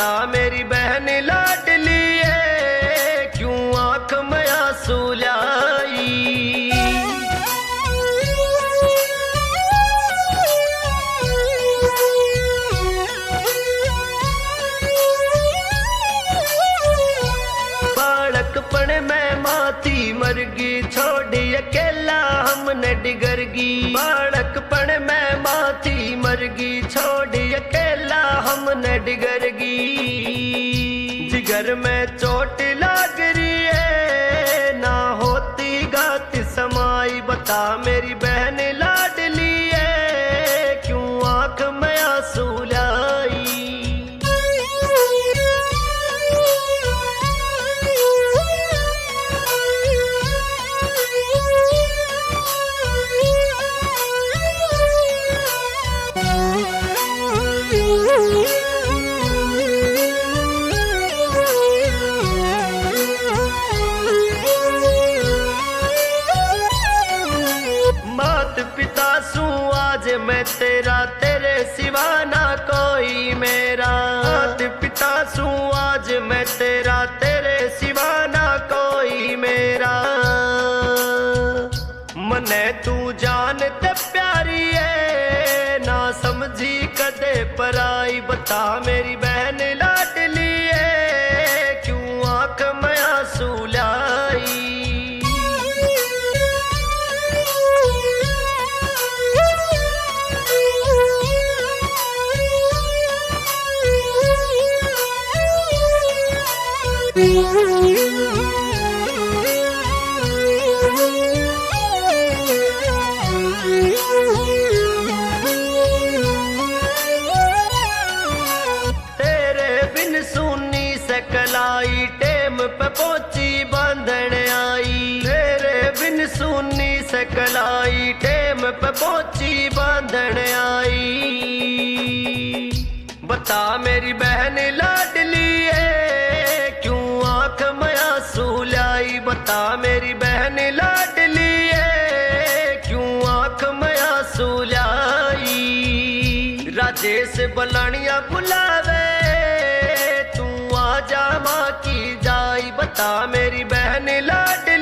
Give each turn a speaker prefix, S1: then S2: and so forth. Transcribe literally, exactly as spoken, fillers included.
S1: बता मेरी बहन लाडली है, क्यों आंख में आंसू लाई। बालकपन में माथी मरगी, छोड़ी अकेला हमने डिगरगी। बालकपन में माथी मरगी, छोड़ी अकेला हमने डिगरगी। जिगर में चोट लाग रही है, ना होती गाती समाई। बता मेरी बहन लाडली है, क्यों आंख में आंसू लाई। मात पिता सू आज मैं तेरा, तेरे सिवा ना कोई मेरा। मात पिता सू आज मैं तेरा, तेरे सिवा ना कोई मेरा। मने तू जानते प्यारी है, ना समझी कदे पराई। बता मेरी बहन लाडली है, क्यों आंख में आंसू लाई। तेरे बिन सुनी सकलाई, टेम पे पहुंची बांधन आई। तेरे बिन सुनी सकलाई, टेम पे पहुंची बांधन आई। बता मेरी बहन लाडली है, क्यों आंख में आंसू लाई। बता मेरी बहन लाडली है, क्यों आंख में आंसू लाई। राजेश बलानिया बुलावे, तू आजा माँ की जाई। बता मेरी बहन लाडली